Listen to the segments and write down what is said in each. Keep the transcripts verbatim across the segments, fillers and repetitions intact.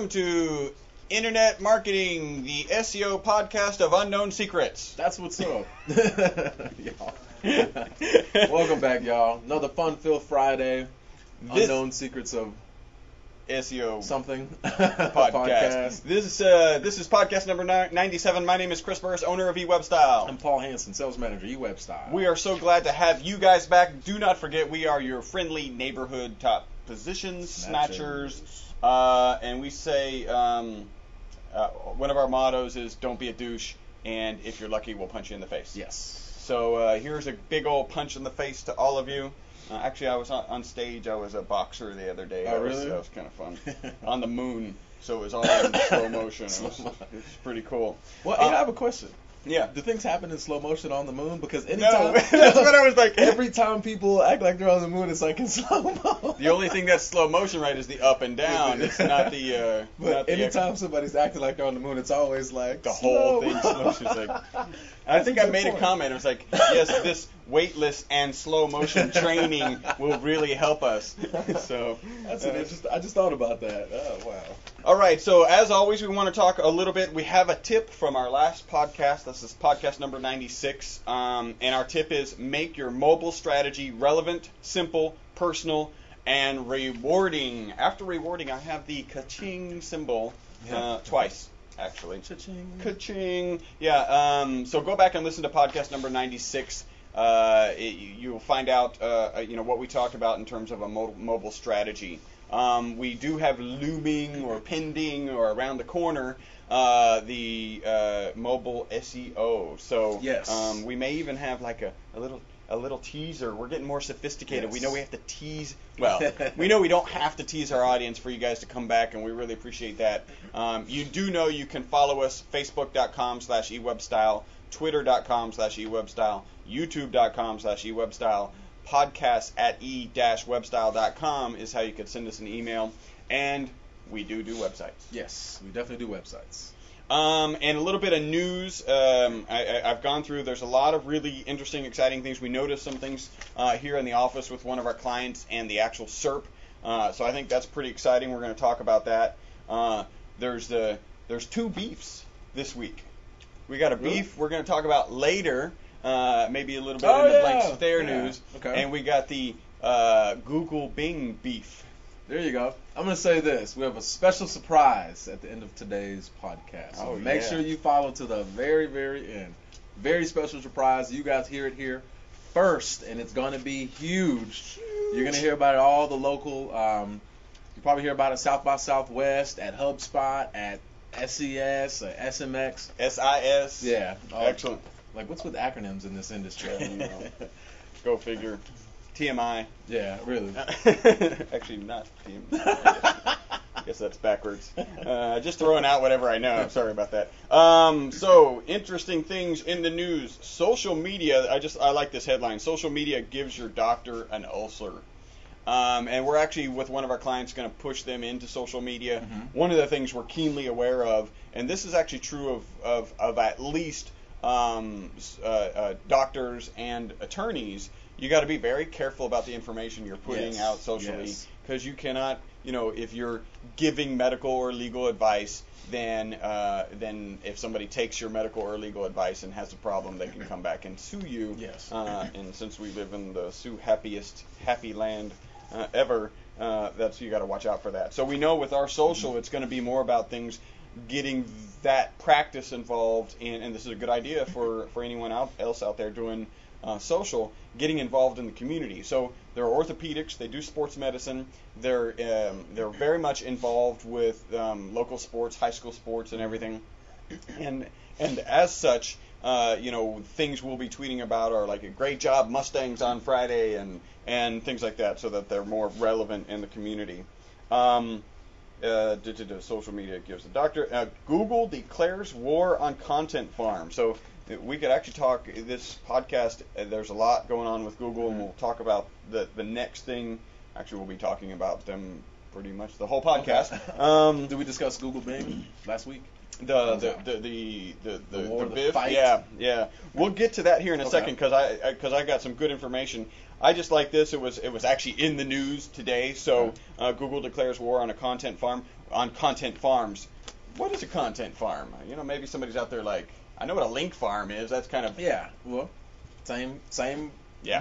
welcome to Internet Marketing, the S E O podcast of unknown secrets. That's what's up. Y'all. Welcome back, y'all. Another fun-filled Friday. This unknown secrets of S E O something podcast. podcast. This is uh, this is podcast number ninety-seven. My name is Chris Burris, owner of eWebStyle. I'm Paul Hansen, sales manager, eWebStyle. We are so glad to have you guys back. Do not forget, we are your friendly neighborhood top positions snatchers. Snatchers. Uh, and we say um, uh, one of our mottos is "Don't be a douche," and if you're lucky, we'll punch you in the face. Yes. So uh, here's a big old punch in the face to all of you. Uh, actually, I was on, on stage. I was a boxer the other day. Oh, that was, really? That was kind of fun. On the moon, so it was all in slow motion. It was, it was pretty cool. Well, Uh, hey, I have a question. Yeah. Do things happen in slow motion on the moon? Because No, anytime, that's what I was like. Every time people act like they're on the moon, it's like in slow mo. The only thing that's slow motion, right, is the up and down. It's not the. Uh, But not the anytime somebody's acting like they're on the moon, it's always like the whole slow. thing slow motion. It's like, I think I That's a good made a point. comment. It was like, yes, this weightless and slow motion training will really help us. So That's uh, an interesting. I just thought about that. Oh wow. All right, so as always, we want to talk a little bit. We have a tip from our last podcast. This is podcast number ninety-six. Um, and our tip is make your mobile strategy relevant, simple, personal, and rewarding. After rewarding, I have the ka-ching symbol uh, twice, actually. Cha-ching. Ka-ching. Yeah, um, so go back and listen to podcast number ninety-six. Uh, it, you will find out uh, you know, what we talked about in terms of a mo- mobile strategy. Um, we do have looming or pending or around the corner uh, the uh, mobile S E O. So Yes. um, we may even have like a, a little a little teaser. We're getting more sophisticated. Yes. We know we have to tease. Well, we know we don't have to tease our audience for you guys to come back, and we really appreciate that. Um, you do know you can follow us, facebook.com slash eWebStyle, twitter.com slash eWebStyle, youtube.com slash eWebStyle. Podcast at e dash webstyle dot com is how you could send us an email, and we do do websites. Yes, we definitely do websites. Um, and a little bit of news. Um, I, I, I've gone through. There's a lot of really interesting, exciting things. We noticed some things uh, here in the office with one of our clients and the actual S E R P. Uh, so I think that's pretty exciting. We're going to talk about that. Uh, there's the there's two beefs this week. We got a Really? beef we're going to talk about later. Uh, maybe a little bit Oh, in the yeah. blank stare Yeah. news. Okay. And we got the uh, Google Bing beef. There you go. I'm going to say this. We have a special surprise at the end of today's podcast. So Oh, make yeah. sure you follow to the very, very end. Very special surprise. You guys hear it here first, and it's going to be huge. You're going to hear about it all the local. Um, you probably hear about it South by Southwest, at HubSpot, at S E S, at S M X. S I S. Yeah. all- Excellent. Like, what's with acronyms in this industry? I don't know. Go figure. T M I. Yeah, really. Actually, not T M I. I guess that's backwards. Uh, just throwing out whatever I know. I'm sorry about that. Um, so, interesting things in the news. Social media. I just I like this headline. Social media gives your doctor an ulcer. Um, and we're actually, with one of our clients, going to push them into social media. Mhm. One of the things we're keenly aware of, and this is actually true of, of, of at least um, s- uh, uh, doctors and attorneys, you got to be very careful about the information you're putting Yes, out socially, yes. because you cannot, you know, if you're giving medical or legal advice, then uh, then if somebody takes your medical or legal advice and has a problem, they can come back and sue you. Yes. Uh, and since we live in the sue happiest happy land uh, ever, uh, that's you got to watch out for that. So we know with our social, it's going to be more about things getting that practice involved in, and this is a good idea for, for anyone out, else out there doing uh, social, getting involved in the community. So they're orthopedics, they do sports medicine, they're um, they're very much involved with um, local sports, high school sports, and everything. And and as such, uh, you know, things we'll be tweeting about are like a great job Mustangs on Friday and and things like that, so that they're more relevant in the community. Um, uh, duh, duh, duh, social media gives the doctor. Uh, Google declares war on content farm. So uh, we could actually talk this podcast. Uh, there's a lot going on with Google, and we'll talk about the the next thing. Actually, we'll be talking about them pretty much the whole podcast. Okay. Um, Did we discuss Google Bing last week? the the the the the, the, The war, the the biff, fight? yeah, yeah. We'll get to that here in a Okay. second because I because I got some good information. I just like this. It was it was actually in the news today. So uh, Google declares war on a content farm. on content farms. What is a content farm? You know, maybe somebody's out there like, I know what a link farm is. That's kind of yeah. Well, same same. Yeah.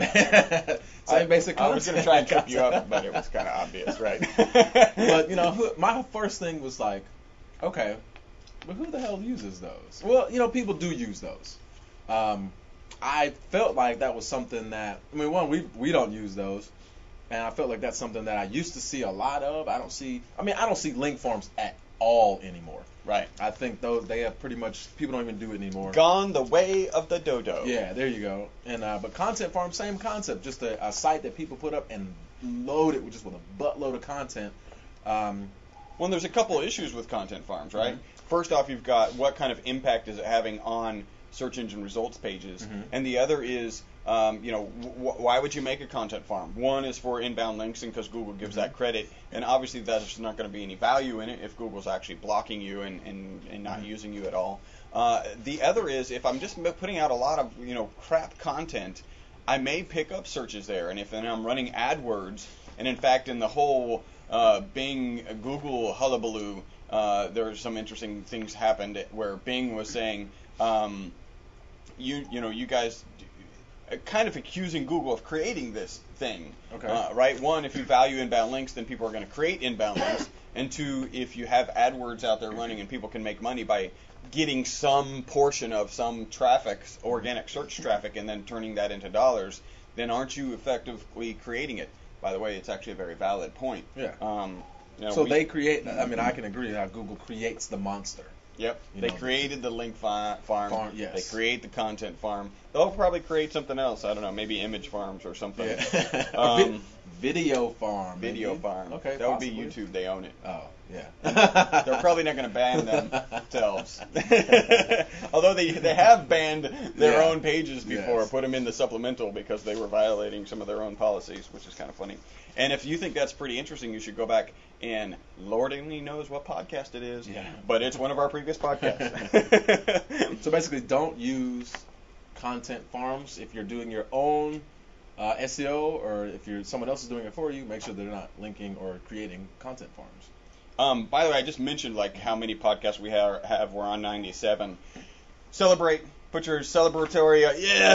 Same I, basic concept. I was going to try and trip you up, but it was kind of obvious, right? But, you know, who, my first thing was like, okay, but who the hell uses those? Well, you know, people do use those. Um, I felt like that was something that, I mean, one, we we don't use those. And I felt like that's something that I used to see a lot of. I don't see, I mean, I don't see link farms at all anymore. Right. I think those they have pretty much, people don't even do it anymore. Gone the way of the dodo. Yeah, there you go. And uh, but content farm, same concept, just a, a site that people put up and load it with just with a buttload of content. Um, well, there's a couple of issues with content farms, right? Mm-hmm. First off, you've got what kind of impact is it having on search engine results pages, mm-hmm. and the other is, um, you know, wh- why would you make a content farm? One is for inbound links, and because Google gives mm-hmm. that credit, and obviously there's not going to be any value in it if Google's actually blocking you and, and, and not mm-hmm. using you at all. Uh, the other is if I'm just putting out a lot of, you know, crap content, I may pick up searches there, and if and I'm running AdWords, and in fact in the whole uh, Bing Google hullabaloo, uh, there were some interesting things happened where Bing was saying, um, you you know you guys kind of accusing Google of creating this thing. Okay. Uh, right. One, if you value inbound links, then people are going to create inbound links. And two, if you have AdWords out there running and people can make money by getting some portion of some traffic, organic search traffic, and then turning that into dollars, then aren't you effectively creating it? By the way, it's actually a very valid point. Yeah. Um, you know, so we, they create. I mean, I can agree how Google creates the monster. Yep. You they know, created the link fi- farm. farm yes. They create the content farm. They'll probably create something else. I don't know, maybe image farms or something. Yeah. um, video farm. Video maybe? farm. Okay. That would possibly. be YouTube. They own it. Oh, yeah. They're probably not going to ban themselves. Although they they have banned their Yeah. own pages before, Yes. put them in the supplemental because they were violating some of their own policies, which is kind of funny. And if you think that's pretty interesting, you should go back and Lord only knows what podcast it is, Yeah. but it's one of our previous podcasts. So basically, don't use content farms if you're doing your own uh, S E O, or if you're someone else is doing it for you. Make sure they're not linking or creating content farms. Um, by the way, I just mentioned like how many podcasts we have. have. We're on ninety-seven. Celebrate. Put your celebratory. Uh,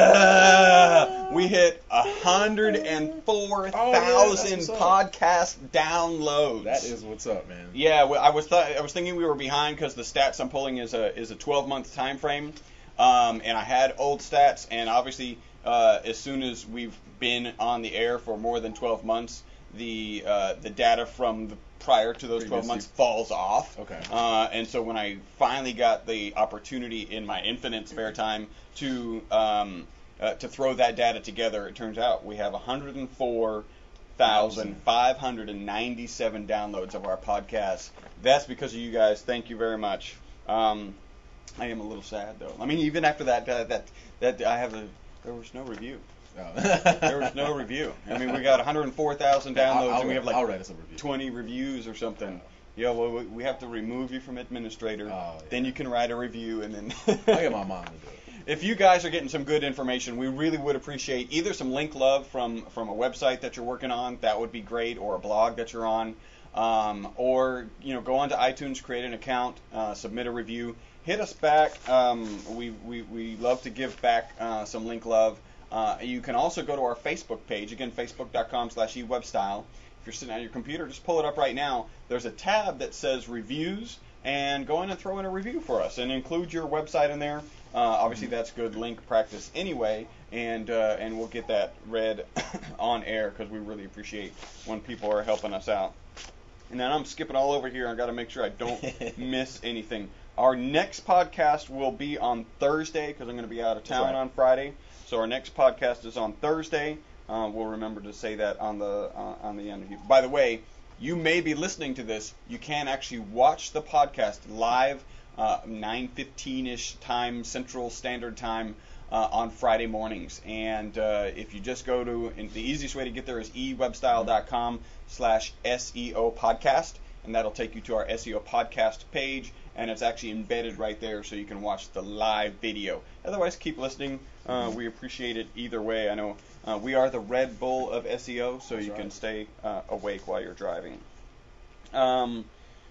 yeah! We hit one hundred four thousand oh, yeah, podcast downloads. That is what's up, man. Yeah, well, I was th- I was thinking we were behind because the stats I'm pulling is a is a twelve month time frame, um, and I had old stats, and obviously uh, as soon as we've been on the air for more than twelve months, the uh, the data from the prior to those twelve months falls off. Okay. Uh, and so when I finally got the opportunity in my infinite spare time to um, uh, to throw that data together, it turns out we have one hundred four thousand five hundred ninety-seven downloads of our podcast. That's because of you guys. Thank you very much. Um, I am a little sad though. I mean, even after that, uh, that that I have a there was no review. Oh. There was no review. I mean, we got one hundred four thousand downloads, I'll, I'll and we have like I'll write us a review. twenty reviews or something. Yeah, well, we- we have to remove you from administrator. Oh, yeah. Then you can write a review, and then. I'll get my mom to do it. If you guys are getting some good information, we really would appreciate either some link love from from a website that you're working on. That would be great, or a blog that you're on, um, or you know, go onto iTunes, create an account, uh, submit a review, hit us back. Um, we we we love to give back uh, some link love. Uh, you can also go to our Facebook page, again, facebook.com slash ewebstyle. If you're sitting on your computer, just pull it up right now. There's a tab that says reviews, and go in and throw in a review for us, and include your website in there. Uh, obviously, that's good link practice anyway, and uh, and we'll get that read on air because we really appreciate when people are helping us out. And then I'm skipping all over here. I've got to make sure I don't miss anything. Our next podcast will be on Thursday because I'm going to be out of town right. on Friday. So our next podcast is on Thursday. Uh, we'll remember to say that on the uh, on the end. By the way, you may be listening to this. You can actually watch the podcast live, uh, nine fifteen-ish time, Central Standard Time, uh, on Friday mornings. And uh, if you just go to, and the easiest way to get there is ewebstyle.com slash SEO podcast, and that'll take you to our S E O podcast page. And it's actually embedded right there so you can watch the live video. Otherwise, keep listening. Uh, we appreciate it either way. I know uh, we are the Red Bull of S E O, so That's you right. can stay uh, awake while you're driving. Um,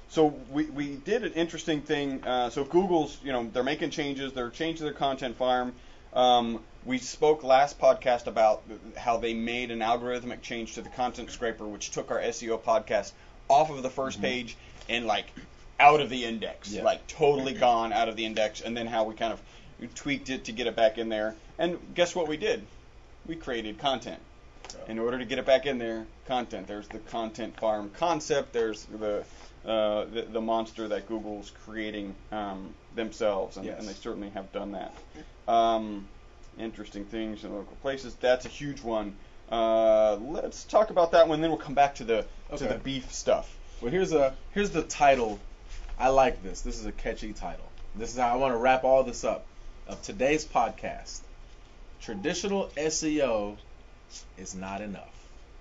so we, we did an interesting thing. Uh, so Google's, you know, they're making changes. They're changing their content farm. Um, we spoke last podcast about how they made an algorithmic change to the content scraper, which took our S E O podcast off of the first mm-hmm. page and like out of the index, yeah. like totally gone out of the index, and then how we kind of tweaked it to get it back in there. And guess what we did? We created content. In order to get it back in there, content. There's the content farm concept. There's the uh, the, the monster that Google's creating um, themselves, and, yes. and they certainly have done that. Um, interesting things in local places. That's a huge one. Uh, let's talk about that one, then we'll come back to the okay. to the beef stuff. Well, here's a here's the title. I like this. This is a catchy title. This is how I want to wrap all this up of today's podcast. Traditional S E O is not enough.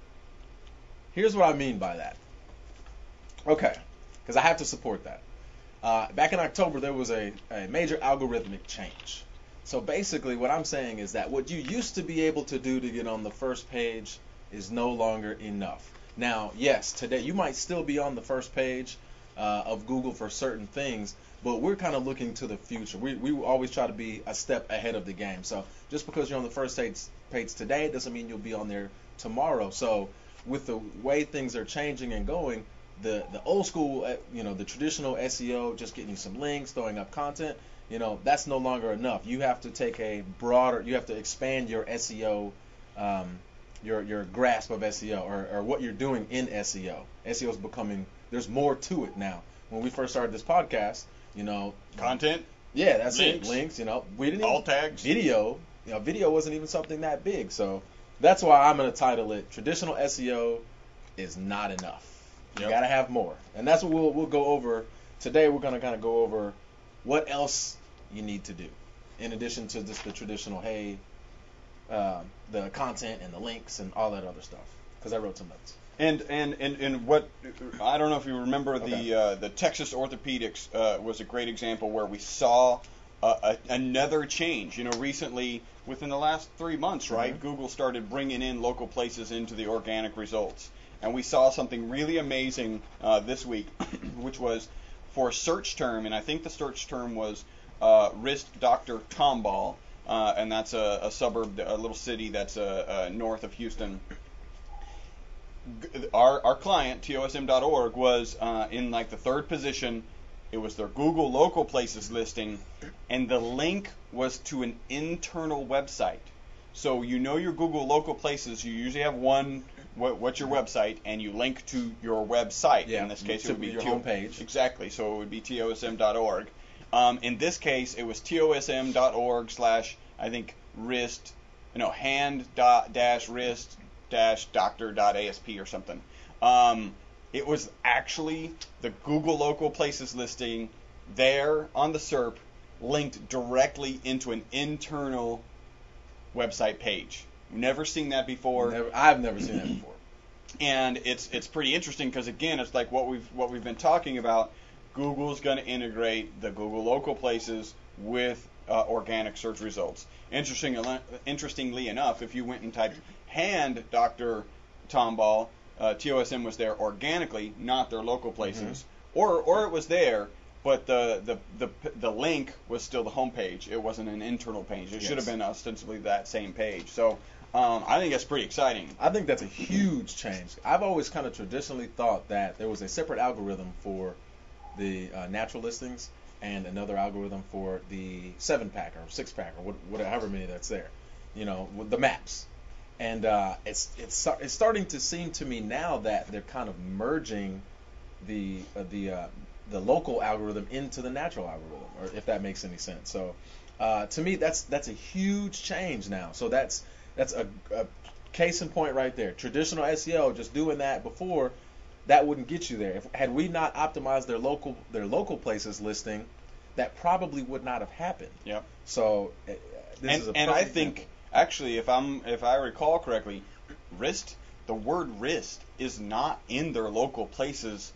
Here's what I mean by that. Okay, because I have to support that. Uh, back in October, there was a, a major algorithmic change. So basically what I'm saying is that what you used to be able to do to get on the first page is no longer enough. Now, yes, today you might still be on the first page uh, of Google for certain things, but we're kind of looking to the future. We we always try to be a step ahead of the game. So just because you're on the first page, page today doesn't mean you'll be on there tomorrow. So with the way things are changing and going, the the old school, you know, the traditional S E O, just getting you some links, throwing up content, you know, that's no longer enough. You have to take a broader, you have to expand your S E O, um, your your grasp of S E O, or, or what you're doing in S E O. S E O is becoming, there's more to it now. When we first started this podcast, you know, content. Yeah, that's links, it. Links, you know, we didn't alt even, tags, video. You know, video wasn't even something that big. So that's why I'm going to title it "Traditional S E O is not enough." You yep. got to have more, and that's what we'll we'll go over today. We're going to kind of go over what else you need to do in addition to just the traditional, hey, uh, the content and the links and all that other stuff. Because I wrote some notes. And, and and and what I don't know if you remember okay. the uh, the Texas Orthopedics uh, was a great example where we saw uh, a, another change. You know, recently within the last three months, right? Mm-hmm. Google started bringing in local places into the organic results, and we saw something really amazing uh, this week, which was for a search term, and I think the search term was uh, wrist doctor Tomball, uh, and that's a, a suburb, a little city that's uh, uh, north of Houston. Our our client, T O S M dot org, was uh, in like the third position. It was their Google local places listing, and the link was to an internal website. So you know your Google local places, you usually have one, what, what's your website, and you link to your website. Yeah, in this case, it would be your T O- homepage. Exactly, so it would be T O S M dot org. Um, in this case, it was T O S M dot org slash, I think, wrist, no, hand dot dash wrist dash doctor dot A S P or something. Um, it was actually the Google local places listing there on the S E R P linked directly into an internal website page. Never seen that before. Never, I've never seen that before. And it's it's pretty interesting because again, it's like what we've what we've been talking about. Google's going to integrate the Google local places with uh, organic search results. Interesting, interestingly enough, if you went and typed hand Doctor Tomball, uh, T O S M was there organically, not their local places, mm-hmm. or or it was there, but the, the the the link was still the home page. It wasn't an internal page. It yes. should have been ostensibly that same page. So um, I think that's pretty exciting. I think that's a huge change. I've always kind of traditionally thought that there was a separate algorithm for the uh, natural listings and another algorithm for the seven pack or six pack or whatever, however many that's there. You know, with the maps. And uh, it's it's it's starting to seem to me now that they're kind of merging the uh, the uh, the local algorithm into the natural algorithm, or if that makes any sense. So uh, to me, that's that's a huge change now. So that's that's a, a case in point right there. Traditional S E O, just doing that before, that wouldn't get you there. If, had we not optimized their local their local places listing, that probably would not have happened. Yep. So uh, this and, is a and I example. think. Actually, if I'm if I recall correctly, wrist, the word wrist is not in their local places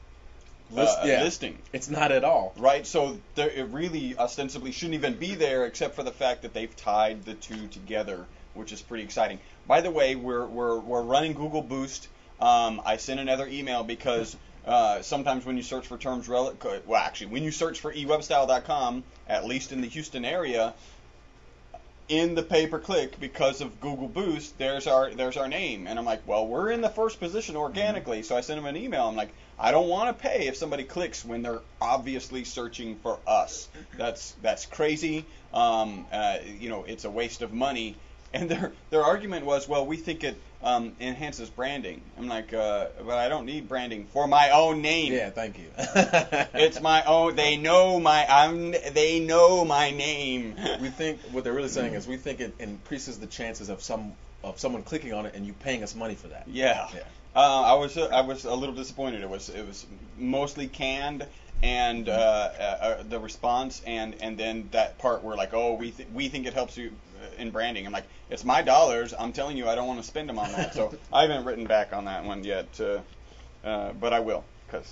List, uh, yeah. listing. It's not at all. Right, so there, it really ostensibly shouldn't even be there except for the fact that they've tied the two together, which is pretty exciting. By the way, we're we're we're running Google Boost. Um, I sent another email because uh, sometimes when you search for terms rel- well, actually, when you search for e web style dot com, at least in the Houston area, in the pay-per-click, because of Google Boost, there's our there's our name. And I'm like, well, we're in the first position organically. So I sent him an email. I'm like, I don't want to pay if somebody clicks when they're obviously searching for us. That's that's crazy. Um, uh, you know, it's a waste of money. And their their argument was, well, we think it um, enhances branding. I'm like, uh, but I don't need branding for my own name. Yeah, thank you. It's my own. They know my. I'm. They know my name. We think what they're really saying is we think it increases the chances of some of someone clicking on it and you paying us money for that. Yeah. Yeah. Uh, I was uh, I was a little disappointed. It was it was mostly canned, and uh, uh, uh, the response, and, and then that part where like, oh, we th- we think it helps you in branding. I'm like, it's my dollars. I'm telling you, I don't want to spend them on that. So I haven't written back on that one yet, uh, uh, but I will, because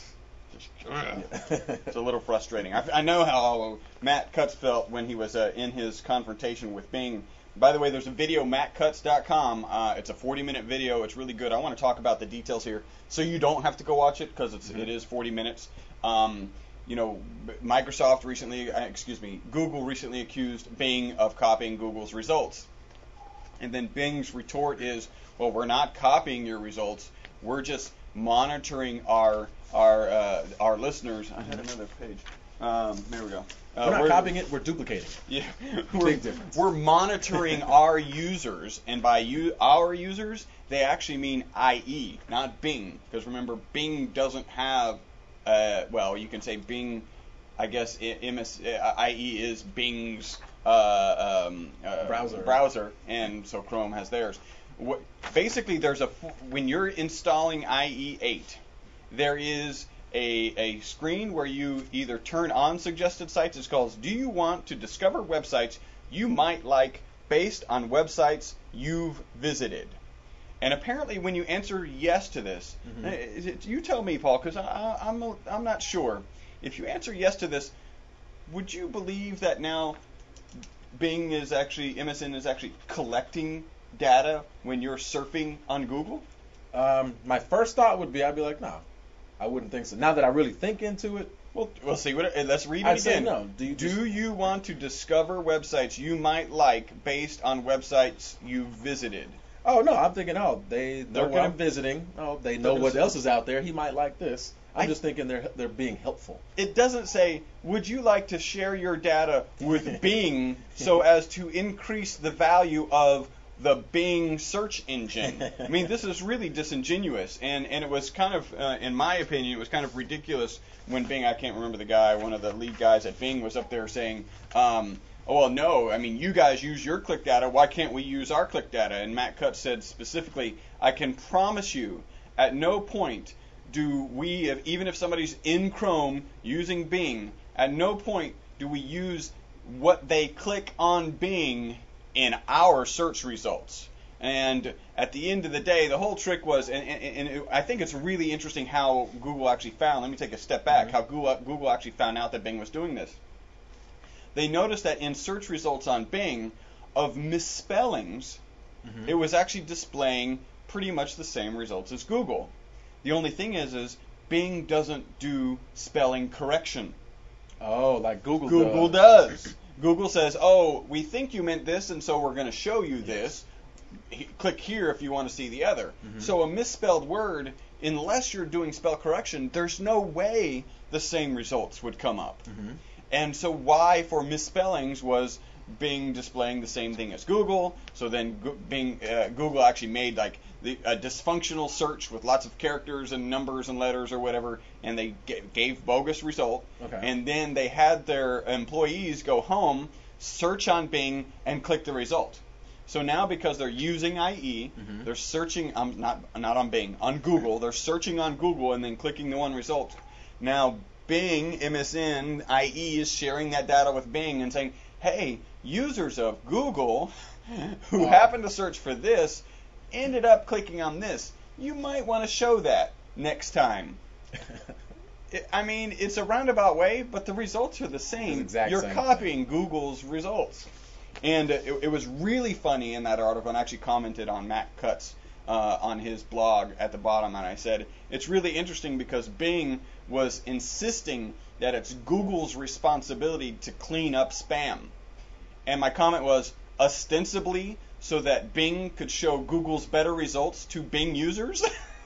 it's a little frustrating. I, I know how Matt Cutts felt when he was uh, in his confrontation with Bing. By the way, there's a video, matt cutts dot com. Uh, it's a forty minute video. It's really good. I want to talk about the details here, so you don't have to go watch it, because it's mm-hmm. it is forty minutes. Um, you know, Microsoft recently, uh, excuse me, Google recently accused Bing of copying Google's results. And then Bing's retort is, well, we're not copying your results. We're just monitoring our our uh, our listeners. I had another page. Um, there we go. Uh, we're not we're, copying it. We're duplicating it. Yeah, big difference. We're monitoring our users, and by you, our users, they actually mean I E, not Bing, because remember, Bing doesn't have. Uh, well, you can say Bing. I guess M S, I E is Bing's uh, um, uh, browser. browser, and so Chrome has theirs. What, basically, there's a when you're installing I E eight, there is a a screen where you either turn on suggested sites. It's called "Do you want to discover websites you might like based on websites you've visited?" And apparently, when you answer yes to this, mm-hmm. you tell me, Paul, because I'm a, I'm not sure. If you answer yes to this, would you believe that now Bing is actually, M S N is actually collecting data when you're surfing on Google? Um, my first thought would be, I'd be like, no, I wouldn't think so. Now that I really think into it, well, we'll see. What, let's read it I'd again. Say no. Do you, just, Do you want to discover websites you might like based on websites you've visited? Oh no, I'm thinking, oh, they they're well, visiting. Oh, they know what else is out there. He might like this. I'm I, just thinking they're they're being helpful. It doesn't say, would you like to share your data with Bing so as to increase the value of the Bing search engine? I mean, this is really disingenuous, and, and it was kind of, uh, in my opinion, it was kind of ridiculous when Bing, I can't remember the guy, one of the lead guys at Bing was up there saying, um, oh, well, no, I mean, you guys use your click data. Why can't we use our click data? And Matt Cutts said specifically, I can promise you at no point do we, if, even if somebody's in Chrome using Bing, at no point do we use what they click on Bing in our search results. And at the end of the day, the whole trick was, and, and, and it, I think it's really interesting how Google actually found, let me take a step back, mm-hmm. how Google, Google actually found out that Bing was doing this. They noticed that in search results on Bing, of misspellings, mm-hmm. it was actually displaying pretty much the same results as Google. The only thing is, is Bing doesn't do spelling correction. Oh, like Google, Google does. does. Google says, oh, we think you meant this, and so we're going to show you this. Yes. Click here if you want to see the other. Mm-hmm. So a misspelled word, unless you're doing spell correction, there's no way the same results would come up. Mm-hmm. And so why for misspellings was Bing displaying the same thing as Google? So then Bing, uh, Google actually made like the, a dysfunctional search with lots of characters and numbers and letters or whatever, and they g- gave bogus result. Okay. And then they had their employees go home, search on Bing, and click the result. So now because they're using I E, mm-hmm. they're searching, um, not not on Bing, on Google. They're searching on Google and then clicking the one result. Now Bing, M S N, I E is sharing that data with Bing and saying, hey, users of Google who wow. happen to search for this ended up clicking on this. You might want to show that next time. it, I mean, it's a roundabout way, but the results are the same. You're same copying thing. Google's results. And it, it was really funny in that article, and I actually commented on Matt Cutts' uh, on his blog at the bottom, and I said, it's really interesting because Bing was insisting that it's Google's responsibility to clean up spam. And my comment was, ostensibly so that Bing could show Google's better results to Bing users?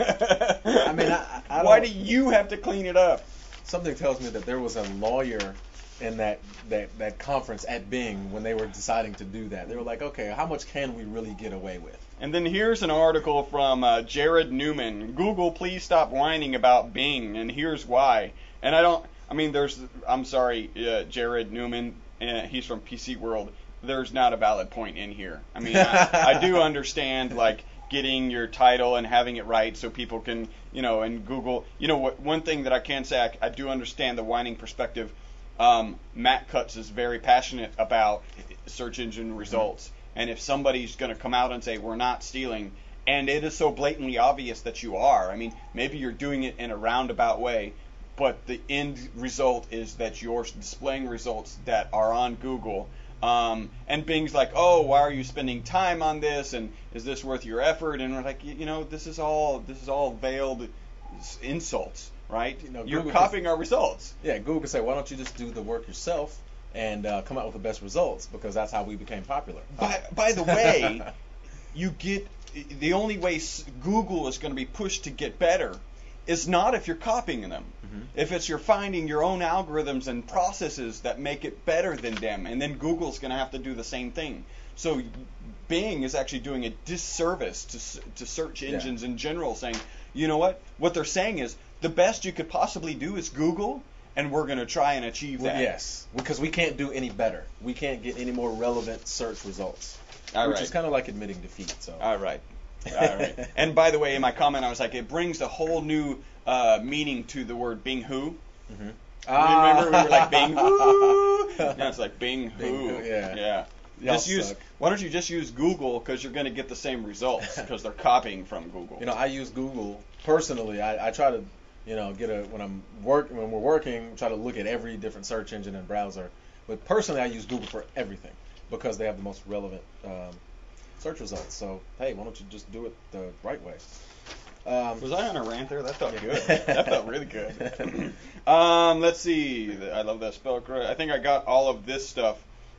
I mean, I, I why do you have to clean it up? Something tells me that there was a lawyer in that, that, that conference at Bing when they were deciding to do that. They were like, okay, how much can we really get away with? And then here's an article from uh, Jared Newman. Google, please stop whining about Bing, and here's why. And I don't, I mean, there's, I'm sorry, uh, Jared Newman, uh, he's from P C World. There's not a valid point in here. I mean, I, I do understand, like, getting your title and having it right so people can, you know, and Google, you know, what, one thing that I can say, I, I do understand the whining perspective. Um, Matt Cutts is very passionate about search engine results. And if somebody's going to come out and say, we're not stealing, and it is so blatantly obvious that you are, I mean, maybe you're doing it in a roundabout way, but the end result is that you're displaying results that are on Google. Um, and Bing's like, oh, why are you spending time on this? And is this worth your effort? And we're like, you, you know, this is all this is all veiled insults, right? You know, you're Google copying could, our results. Yeah, Google could say, why don't you just do the work yourself and uh, come out with the best results, because that's how we became popular. By, by the way, you get the only way Google is going to be pushed to get better is not if you're copying them. Mm-hmm. If it's you're finding your own algorithms and processes that make it better than them, and then Google's going to have to do the same thing. So Bing is actually doing a disservice to to search engines yeah. in general, saying, you know what? What they're saying is the best you could possibly do is Google, and we're going to try and achieve that. Well, yes, because we can't do any better. We can't get any more relevant search results, All which right. is kind of like admitting defeat. So. All right. All right. And by the way, in my comment, I was like, it brings a whole new uh, meaning to the word Bing Who. Mm-hmm. Ah. Remember, we were like Bing Who. Now it's like Bing Who. Bing Who, yeah. Yeah. Y'all just use. suck. Why don't you just use Google, because you're going to get the same results because they're copying from Google. You know, I use Google personally. I, I try to, you know, get a when I'm work when we're working, try to look at every different search engine and browser. But personally, I use Google for everything because they have the most relevant um, search results. So hey, why don't you just do it the right way? Um, Was I on a rant there? That felt good. That felt really good. um, let's see. I love that spell correct. I think I got all of this stuff.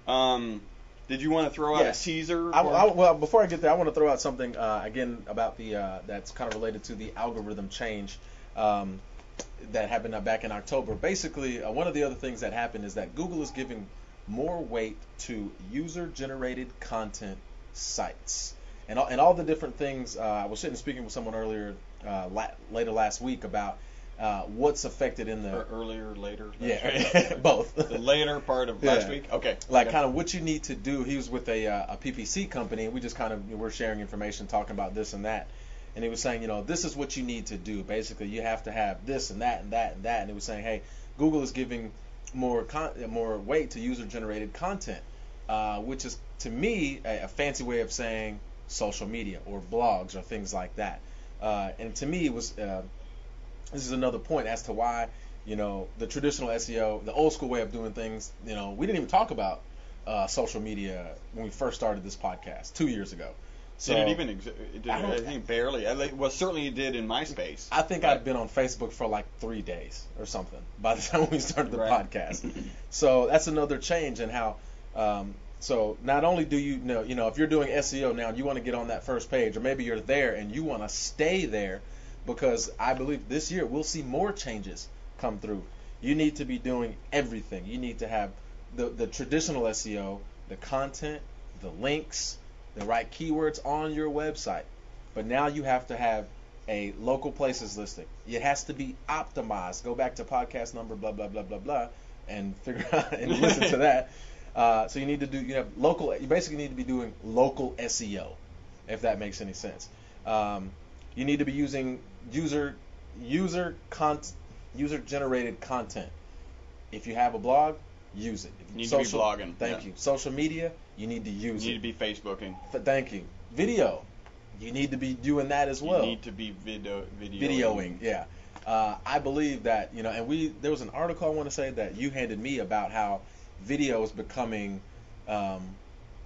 Um, did you want to throw out yes. a teaser? I, I, well, before I get there, I want to throw out something uh, again about the uh, that's kind of related to the algorithm change um, that happened back in October. Basically, uh, one of the other things that happened is that Google is giving more weight to user-generated content sites. And all, and all the different things, uh, I was sitting speaking with someone earlier, uh, la- later last week about uh, what's affected in the... Or earlier, later? Yeah, both. The later part of yeah. last week? Okay. Like okay. kind of what you need to do. He was with a, uh, a P P C company, and we just kind of we were sharing information, talking about this and that. And he was saying, you know, this is what you need to do. Basically, you have to have this and that and that and that. And he was saying, hey, Google is giving more con- more weight to user-generated content, uh, which is, to me, a, a fancy way of saying social media or blogs or things like that. Uh, and to me, it was uh, this is another point as to why, you know, the traditional S E O, the old school way of doing things, you know, we didn't even talk about uh, social media when we first started this podcast two years ago. So, did it even exist? I, I think barely. I, well, certainly it did in MySpace. I think but. I'd been on Facebook for like three days or something by the time we started the right. podcast. So that's another change in how. Um, so not only do you know, you know, if you're doing S E O now, you want to get on that first page, or maybe you're there and you want to stay there, because I believe this year we'll see more changes come through. You need to be doing everything. You need to have the the traditional S E O, the content, the links, the right keywords on your website. But now you have to have a local places listing. It has to be optimized. Go back to podcast number blah blah blah blah blah and figure out and listen to that. Uh, so you need to do you have local. You basically need to be doing local S E O, if that makes any sense. Um, you need to be using user user con user generated content. If you have a blog, use it. You need Social, to be blogging. Thank yeah. you. Social media, you need to use you it. You need to be Facebooking. F- thank you. Video, you need to be doing that as well. You need to be video videoing. Videoing, yeah. Uh, I believe that, you know, and we there was an article I want to say that you handed me about how video is becoming um,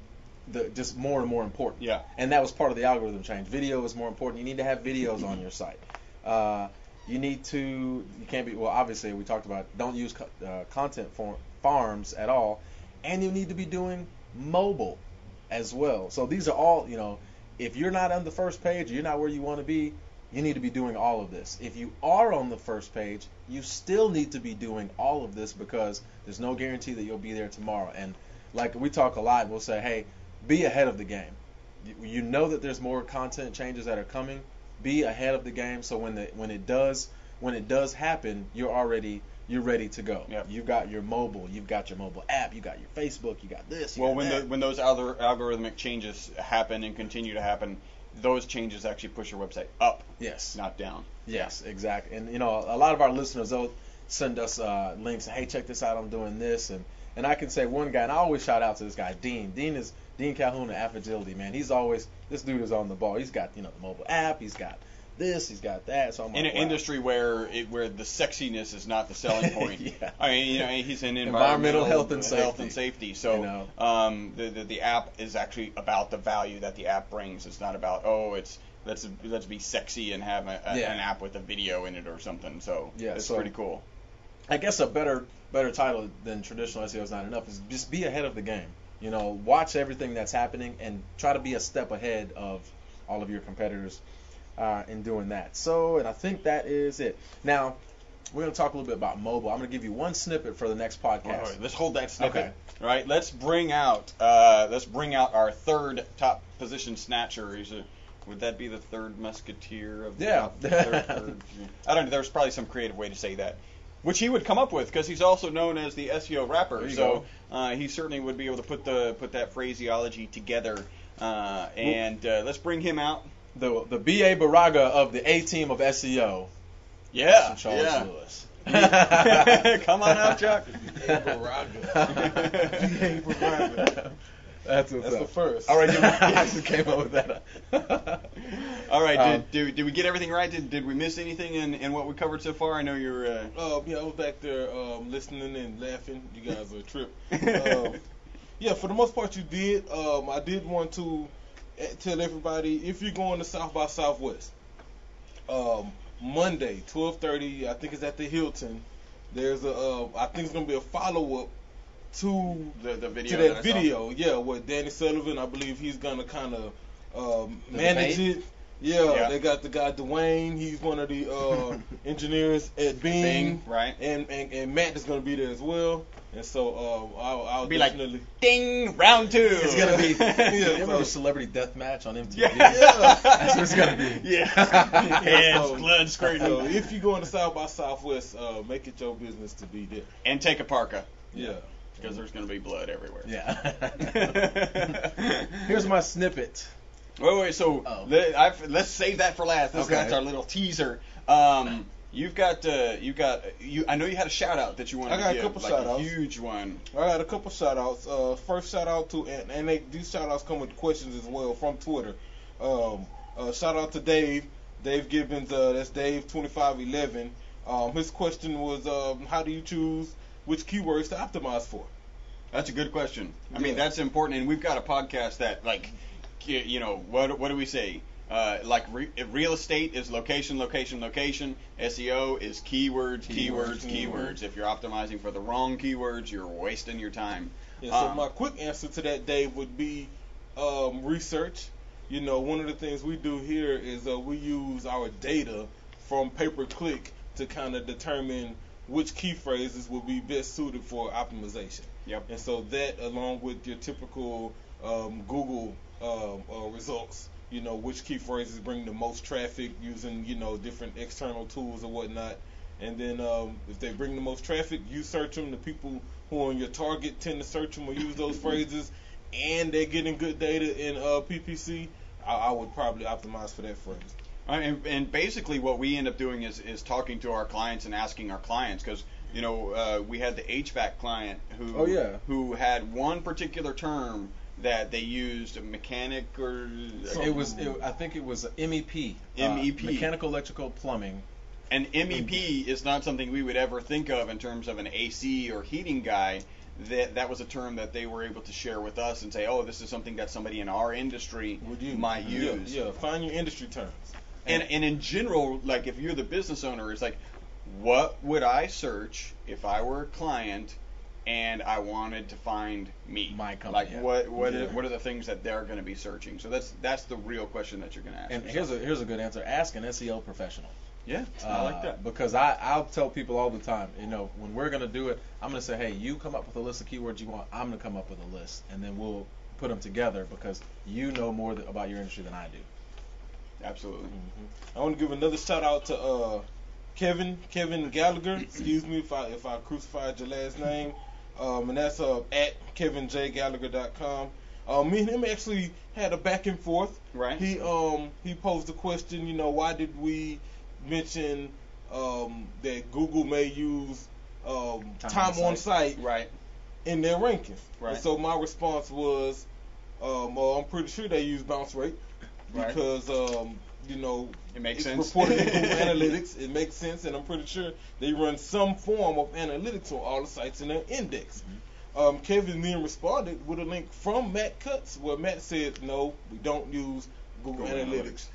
the just more and more important. Yeah. And that was part of the algorithm change. Video is more important. You need to have videos on your site. Uh, you need to. You can't be. Well, obviously, we talked about don't use co- uh, content for farms at all, and you need to be doing mobile as well. So these are all. You know, if you're not on the first page, or you're not where you want to be, you need to be doing all of this. If you are on the first page, you still need to be doing all of this because there's no guarantee that you'll be there tomorrow. And like we talk a lot, we'll say, hey, be ahead of the game. You, you know that there's more content changes that are coming. Be ahead of the game so when the when it does when it does happen, you're already you're ready to go. Yep. You've got your mobile, you've got your mobile app, you got your Facebook, you got this. You Well, got when that. the, when those algor- algorithmic changes happen and continue to happen, those changes actually push your website up, yes, not down. yes, exactly. And you know, a lot of our listeners they'll send us uh, links. Hey, check this out. I'm doing this, and and I can say one guy, and I always shout out to this guy, Dean. Dean is Dean Calhoun of Affagility, man. He's always this dude is on the ball. He's got you know the mobile app. He's got this. He's got that. So I'm In like, an wow. industry where it, where the sexiness is not the selling point. Yeah. I mean, you know, he's in Environmental environmental health and health safety. and safety. So You know. um, the, the the app is actually about the value that the app brings. It's not about oh, it's let's let's be sexy and have a, a, Yeah. an app with a video in it or something. So Yeah, it's so- pretty cool. I guess a better better title than traditional S E O is not enough is just be ahead of the game. You know, watch everything that's happening and try to be a step ahead of all of your competitors uh, in doing that. So, and I think that is it. Now, we're going to talk a little bit about mobile. I'm going to give you one snippet for the next podcast. All right, let's hold that snippet. Okay. All right, let's bring out uh, let's bring out our third top position snatcher. He's a, would that be the third musketeer of the Yeah. top? Third, third, I don't know. There's probably some creative way to say that, which he would come up with because he's also known as the S E O rapper. There you So uh, he certainly would be able to put the put that phraseology together. Uh, and uh, let's bring him out. The the B A Baraga of the A team of S E O, Yeah, Mister Charles yeah. Lewis. Come on out, Chuck. B A Baraga. B A Baraga. That's what's That's up. the first. All right, you just came up with that. All right, Um, did, did, did we get everything right? Did, did we miss anything in, in what we covered so far? I know you're. Uh... Uh, yeah, I was back there um, listening and laughing. You guys are a trip. Um, yeah, for the most part, you did. Um, I did want to eh, tell everybody if you're going to South by Southwest, um, Monday, twelve thirty. I think it's at the Hilton. There's a. Uh, I think it's gonna be a follow up to The, the video. to that I that saw. video. Yeah, with Danny Sullivan. I believe he's gonna kind of um, The manage debate? it. Yeah, Yeah. they got the guy Dwayne. He's one of the uh, engineers at Bing, Bing, right. And, and and Matt is gonna be there as well. And so uh, I'll, I'll Be like, definitely. ding, round two. It's gonna be. Yeah, you ever remember so- Celebrity Deathmatch on M T V? Yeah. That's what it's gonna be. Yeah. Yeah, Hands, so- blood squirting. So if you're going to South by Southwest, uh, make it your business to be there. And take a parka, Yeah. because there's going to be blood everywhere. Yeah. Here's my snippet. Wait, wait. So Oh. let, I've, let's save that for last. This, Okay. That's our little teaser. Um, you've got, uh, you got, you. I know you had a shout out that you wanted I got to a give, couple like shout a outs. huge one. I got a couple shout outs. Uh, first shout out to, and, and they, these shout outs come with questions as well from Twitter. Um, uh, shout out to Dave, Dave Gibbons, uh, that's Dave twenty-five eleven. Um, his question was, um, how do you choose which keywords to optimize for? That's a good question. I mean, Yeah. that's important, and we've got a podcast that, like, y- you know, what what do we say? Uh, like re- real estate is location, location, location. S E O is keywords, keywords, Keywords, keywords. mhm. If you're optimizing for the wrong keywords, you're wasting your time. Yeah, so Um, my quick answer to that, Dave, would be um, research. You know, one of the things we do here is uh, we use our data from pay-per-click to kind of determine which key phrases will be best suited for optimization. Yep. And so that, along with your typical um, Google um, uh, results, you know, which key phrases bring the most traffic using, you know, different external tools or whatnot. And then um, if they bring the most traffic, you search them. The people who are on your target tend to search them or use those phrases, and they're getting good data in uh, P P C. I, I would probably optimize for that phrase. Uh, and, and basically, what we end up doing is, is talking to our clients and asking our clients because you know uh, we had the H V A C client who Oh, yeah. who had one particular term that they used, a mechanic or It was. It, I think it was M E P. M E P. Uh, mechanical, electrical, plumbing. and M E P is not something we would ever think of in terms of an A C or heating guy. that that was a term that they were able to share with us and say, oh, this is something that somebody in our industry Would you might yeah, use. Yeah, find your industry terms. And and in general, like if you're the business owner, it's like, what would I search if I were a client and I wanted to find me? My company, Like yeah. what what Yeah. are, what are the things that they're going to be searching? So that's that's the real question that you're going to ask. And yourself. here's a here's a good answer. Ask an S E O professional. yeah, I Uh, like that. Because I, I'll tell people all the time, you know, when we're going to do it, I'm going to say, hey, you come up with a list of keywords you want. I'm going to come up with a list. And then we'll put them together because you know more th- about your industry than I do. Absolutely. I want to give another shout out to uh, Kevin Kevin Gallagher. Excuse me if I if I crucified your last name. Um, and that's uh, at kevin j gallagher dot com. Uh, me and him actually had a back and forth. Right. He um he posed the question, you know, why did we mention um, that Google may use um, Time time, on on site Right. in their rankings? Right. And so my response was, um, well, I'm pretty sure they use bounce rate Right. because um, you know It makes it's sense. reported in Google Analytics. It makes sense, and I'm pretty sure they run some form of analytics on all the sites in their index. Mm-hmm. Um, Kevin then responded with a link from Matt Cutts, where Matt said, "No, we don't use Google, Google Analytics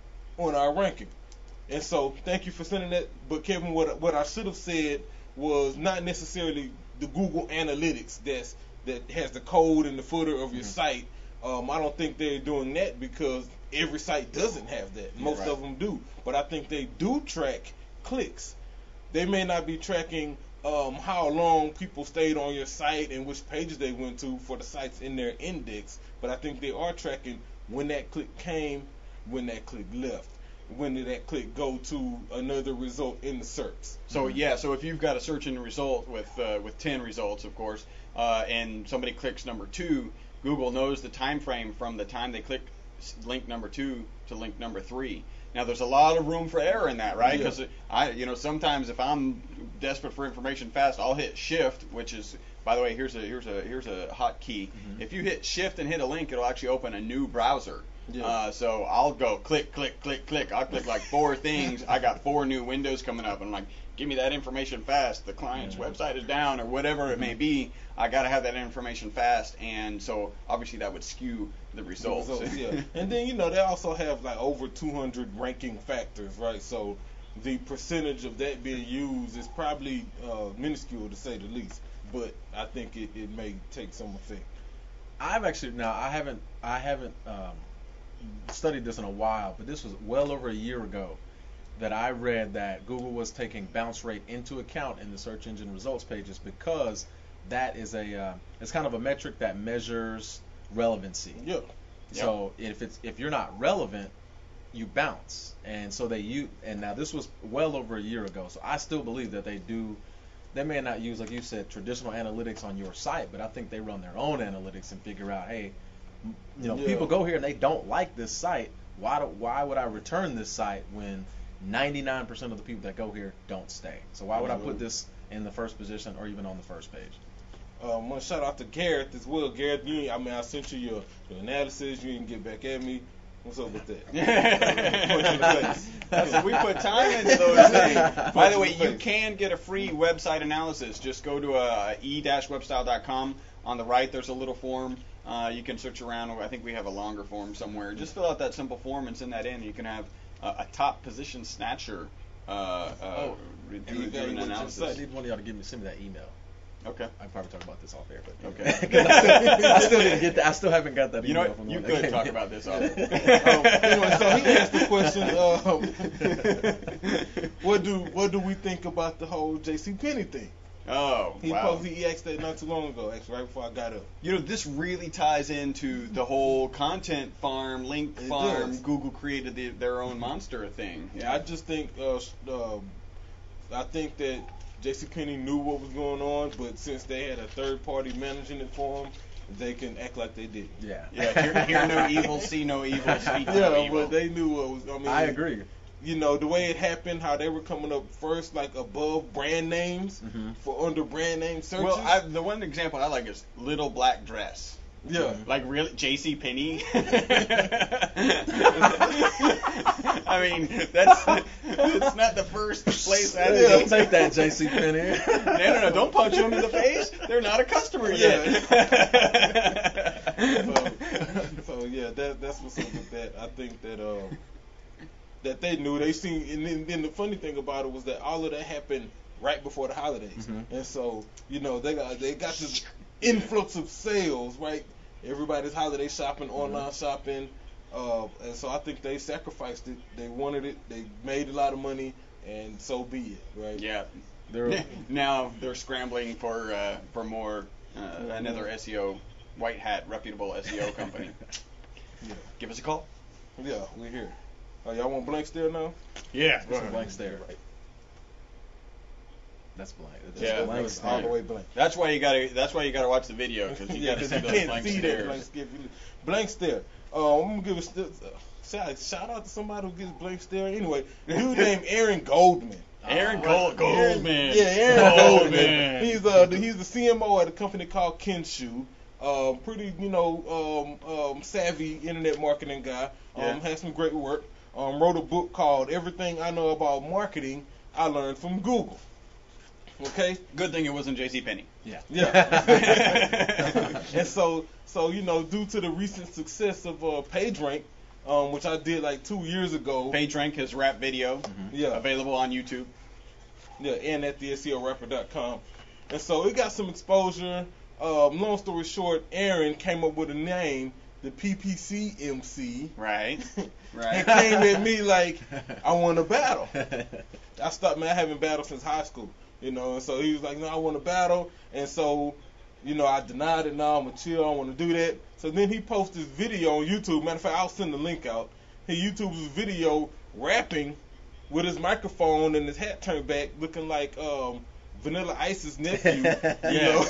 on our ranking." And so, thank you for sending that. But Kevin, what what I should have said was not necessarily the Google Analytics that's that has the code in the footer of your Mhm. site. Um, I don't think they're doing that because every site doesn't have that. Most right. of them do, but I think they do track clicks. They may not be tracking um, how long people stayed on your site and which pages they went to for the sites in their index, but I think they are tracking when that click came, when that click left, when did that click go to another result in the search. So yeah, so if you've got a search engine result with uh, with ten results, of course, uh, and somebody clicks number two, Google knows the time frame from the time they click s- link number two to link number three. Now there's a lot of room for error in that, right? Yeah. Because I, you know, sometimes if I'm desperate for information fast, I'll hit Shift, which is, by the way, here's a here's a here's a hotkey. Mhm. If you hit Shift and hit a link, it'll actually open a new browser. Yeah. Uh, so I'll go click, click, click, click. I'll click like four things. I got four new windows coming up, and I'm like, give me that information fast. The client's Yeah. website is down, or whatever it may be. I got to have that information fast, and so obviously that would skew the results. Results, yeah. And then, you know, they also have like over two hundred ranking factors, right? So the percentage of that being used is probably uh, minuscule to say the least, but I think it, it may take some effect. I've actually now I haven't I haven't um, studied this in a while, but this was well over a year ago that I read that Google was taking bounce rate into account in the search engine results pages because that is a uh, it's kind of a metric that measures relevancy. Yeah. So if it's if you're not relevant, you bounce, and so they use. And now this was well over a year ago, so I still believe that they do. They may not use, like you said, traditional analytics on your site, but I think they run their own analytics and figure out, hey, m- you know, Yeah. people go here and they don't like this site. Why do, why would I return this site when ninety-nine percent of the people that go here don't stay? So why would I put Mhm. this in the first position or even on the first page? Um, one shout out to Gareth as well. Gareth, you, I mean, I sent you your, your analysis. You didn't get back at me. What's up with that? Punch you in the face. That's, we put time into those things. By the way, Punch in the you face. can get a free website analysis. Just go to uh, e dash webstyle dot com. On the right, there's a little form. Uh, you can search around. I think we have a longer form somewhere. Just fill out that simple form and send that in. You can have uh, a top position snatcher uh, uh, Oh, do, and do you got an what you analysis. I need one of y'all to give me send me that email. Okay. I can probably talk about this off air, but Okay. 'Cause I, still, I still didn't get that. I still haven't got that You know email what? from the You one that could came talk in. about this off. um, anyway, so he asked the question, um, what do what do we think about the whole JCPenney thing? Oh, He wow. posted, he asked that not too long ago, actually, right before I got up. You know, this really ties into the whole content farm, link It farm, does. Google created the, their own monster thing. Yeah, I just think uh, sh- uh, I think that JCPenney knew what was going on, but since they had a third party managing it for them, they can act like they didn't. Yeah. Yeah, hear, hear no evil, see no evil, speak no Yeah, evil. but they knew what was. I mean, I agree. You know the way it happened, how they were coming up first, like above brand names Mhm. for under brand name searches. Well, I, the one example I like is Little Black Dress. Yeah. Like really, J C Penney. I mean, that's it's not the first place that Yeah, is. take that, J C Penney. No, no, no! Don't punch them in the face. They're not a customer yet. so, so yeah, that that's what's up with that. I think that um that they knew they seen, and then, then the funny thing about it was that all of that happened right before the holidays, Mhm. and so you know they got they got this influx of sales, right? Everybody's holiday shopping, online shopping, uh, and so I think they sacrificed it. They wanted it. They made a lot of money, and so be it, right? Yeah. They're- Now they're scrambling for uh, for more uh, another S E O, white hat, reputable S E O company. Yeah, Give us a call. yeah, we're here. Oh, y'all want blank stare now? Yeah. That's a blank stare. That's blank. That's Yeah. blank It's all stare. the way blank. That's why you gotta. That's why you gotta watch the video because you Yeah, gotta 'cause see you those can't blank see that stares. blank stare. Blank stare. Uh, I'm gonna give a st- uh, shout, shout out to somebody who gets blank stare. Anyway, dude named Aaron Goldman. Aaron Uh, Gold, Aaron- Goldman. Yeah, Aaron Goldman. Goldman. He's uh the, he's the C M O at a company called Kenshu. Uh, pretty you know um, um, savvy internet marketing guy. Um, Yeah. has some great work. Um, wrote a book called Everything I Know About Marketing I Learned from Google. Okay. Good thing it wasn't J C Penney. Yeah. Yeah. And so, so you know, due to the recent success of uh, PageRank, um, which I did like two years ago. PageRank, his rap video, Yeah. available on YouTube. Yeah, and at the S E O rapper dot com. And so it got some exposure. Um, long story short, Aaron came up with a name, the P P C M C, Right. and Right. came at me like, I want to battle. I stopped, man, I haven't battled since high school, you know, and so he was like, no, I want to battle, and so, you know, I denied it, no, I'm going to chill, I don't want to do that. So then he posted this video on YouTube, matter of fact, I'll send the link out. He YouTube's this video rapping with his microphone and his hat turned back, looking like um, Vanilla Ice's nephew, you know.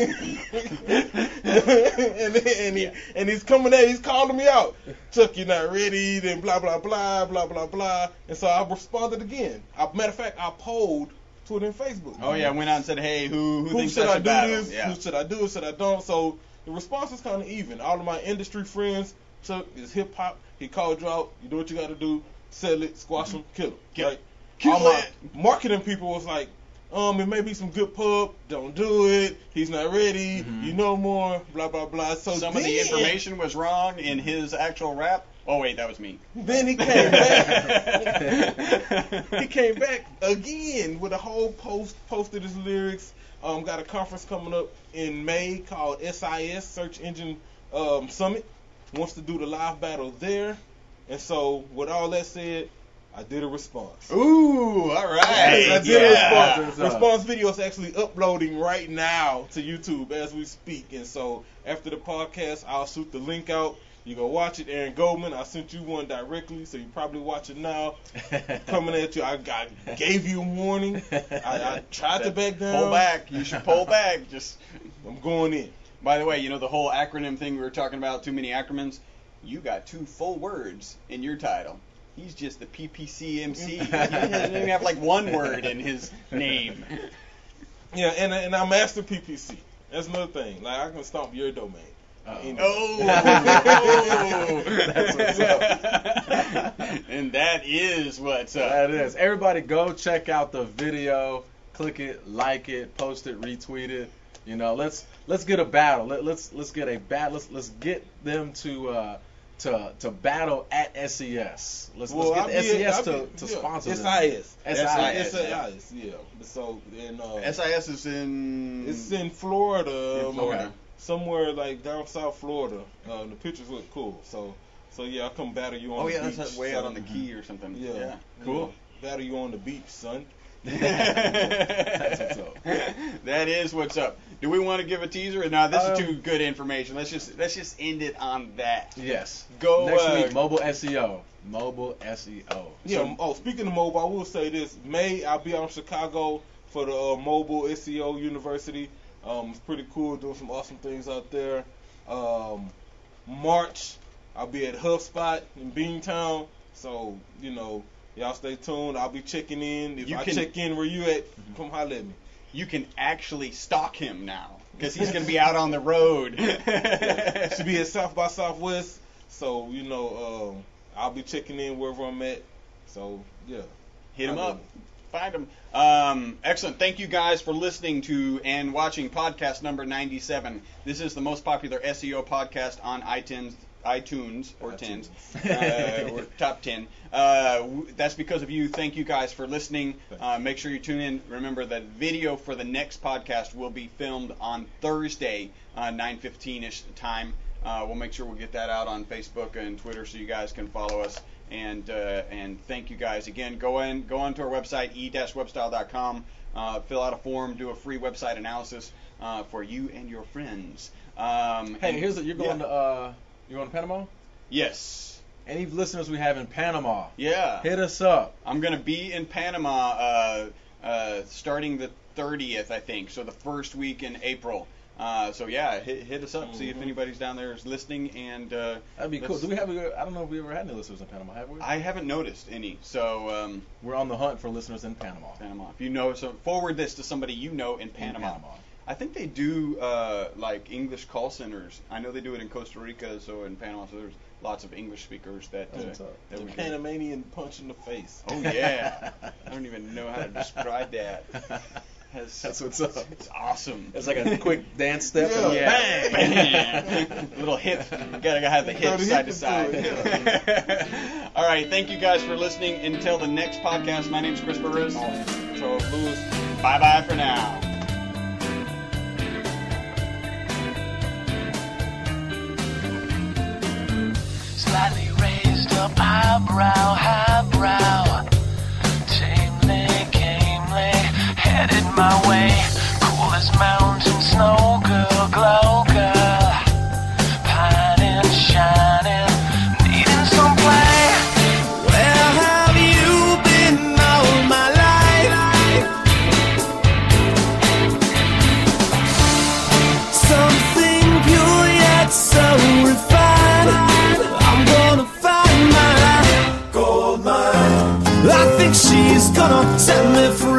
and and, he, Yeah. and he's coming at, he's calling me out. Chuck, you're not ready, then blah, blah, blah, blah, blah, blah. And so I responded again. I, matter of fact, I polled Twitter and Facebook. Oh yeah, went out and said, hey, who who, Who thinks should I I should do battle? this? Yeah. Who should I do it? Should I don't? So the response is kind of even. All of my industry friends, Chuck is hip hop. He called you out. You do what you got to do. Sell it, squash him, kill him. Kill- right? kill All my it. marketing people was like, um, it may be some good pub. Don't do it. He's not ready. Mhm. You know more. Blah blah blah. So Some of the then- information was wrong in his actual rap. Oh wait, that was me. Then he came back. he came back again with a whole post, posted his lyrics. Um, got a conference coming up in May called S I S, Search Engine um, Summit. Wants to do the live battle there. And so, with all that said, I did a response. Ooh, all right. I did yeah. a response. Response video is actually uploading right now to YouTube as we speak. And so, after the podcast, I'll shoot the link out. You go watch it, Aaron Goldman. I sent you one directly, so you probably watch it now. Coming at you, I, I gave you a warning. I, I tried to back down. Pull back. You should pull back. Just. I'm going in. By the way, you know the whole acronym thing we were talking about. Too many acronyms. You got two full words in your title. He's just the P P C M C. He doesn't even have like one word in his name. Yeah, and and I master P P C. That's another thing. Like I can stomp your domain. Uh-oh. Anyway. Oh, That's what's up. And that is what's up. That is. Everybody go check out the video. Click it, like it, post it, retweet it. You know, let's let's get a battle. Let, let's let's get a bat. Let's let's get them to uh, to to battle at S E S. Let's Well, let's I'll get be the S E S at- I'll to, be- to yeah, sponsor S them. I S. S I S. S I S, yeah. So and uh, S I S is in. it's in Florida, In um, Florida. somewhere like down South Florida. Uh, the pictures look cool. So so yeah, I'll come battle you on Oh the yeah, beach. that's way out son. on the key or something. Yeah, Yeah. Cool. Yeah. Battle you on the beach, son. That's what's up. That is what's up. Do we want to give a teaser? No, this Um, is too good information. Let's just let's just end it on that. Yes. Go Next uh, week, mobile S E O. Mobile S E O. Yeah. So- oh, speaking of mobile, I will say this: May I'll be out in Chicago for the uh, Mobile S E O University. Um, it's pretty cool, doing some awesome things out there. Um, March, I'll be at HubSpot in Beantown. So you know, y'all stay tuned. I'll be checking in. If You I can- check in where you at, come holler at me. You can actually stalk him now. because he's going to be out on the road. Should be at South by Southwest. So, you know, um, I'll be checking in wherever I'm at. So, yeah. Hit him up. Find him. Um, excellent. Thank you guys for listening to and watching podcast number ninety-seven. This is the most popular S E O podcast on iTunes, iTunes or tens, uh, or top ten. Uh, w- that's because of you. Thank you guys for listening. Uh, make sure you tune in. Remember that video for the next podcast will be filmed on Thursday, uh, nine fifteen-ish time. Uh, we'll make sure we'll get that out on Facebook and Twitter so you guys can follow us. And uh, and thank you guys again. Go in, go onto our website e dash webstyle dot com. Uh, fill out a form, do a free website analysis uh, for you and your friends. Um, Hey, and- here's a, you're going yeah. to uh, you're going to Panama. Yes. Any listeners we have in Panama, Yeah. hit us up. I'm gonna be in Panama uh, uh, starting the thirtieth, I think. So the first week in April. Uh, so yeah, hit, hit us up. See if anybody's down there is listening. And uh, That'd be cool. let's- Do we have? I don't know if we ever had any listeners in Panama. Have we? I haven't noticed any. So um, We're on the hunt for listeners in Panama. Panama. If you know, so forward this to somebody you know in Panama. In Panama. I think they do uh, like English call centers. I know they do it in Costa Rica, so in Panama. So there's lots of English speakers that. Uh, That's what's up. that The we do. Panamanian punch in the face. Oh yeah. I don't even know how to describe that. Has, That's what's up. It's awesome. It's like a quick dance step. Yeah. and Yeah. Bang! Bang. Little hip. You gotta have the Throw hips the side hip to side. into it, All right. Thank you guys for listening. Until the next podcast, my name's Chris Burris. Charles Lewis. Bye bye for now. Slightly raised up eyebrow, highbrow, tamely, gamely, headed my way. Cool as mountain snow, girl, glow, girl, pining, shining, needing some play. Where have you been all my life? Something pure yet so refined. I'm gonna find my gold mine. I think she's gonna set me free.